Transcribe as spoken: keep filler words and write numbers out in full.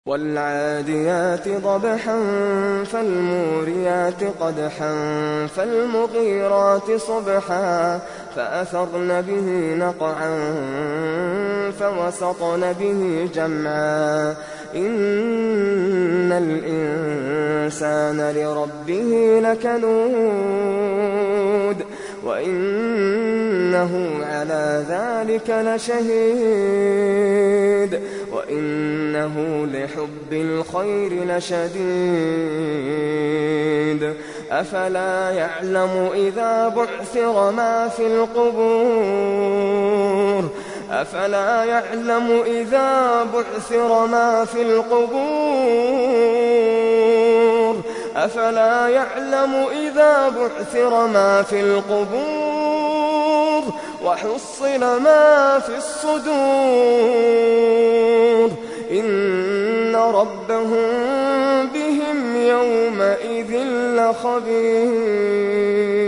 وَالْعَادِيَاتِ ضَبْحًا فَالْمُورِيَاتِ قَدْحًا فَالْمُغِيرَاتِ صُبْحًا فَأَثَرْنَ بِهِ نَقْعًا فَوَسَطْنَ بِهِ جَمْعًا إِنَّ الْإِنسَانَ لِرَبِّهِ لَكَنُودٌ وَإِنَّهُ عَلَىٰ ذَٰلِكَ لَشَهِيدٌ وَإِنَّهُ لِحُبِّ الْخَيْرِ لَشَدِيدٌ أَفَلَا يَعْلَمُ إِذَا بُعْثِرَ مَا فِي الْقُبُورِ أَفَلَا يَعْلَمُ إِذَا بُعْثِرَ مَا فِي الْقُبُورِ أَفَلَا يَعْلَمُ إِذَا بُعْثِرَ مَا فِي الْقُبُورِ وَحُصِّلَ مَا فِي الصُّدُورِ إِنَّ رَبَّهُم بِهِمْ يَوْمَئِذٍ لَّخَبِيرٌ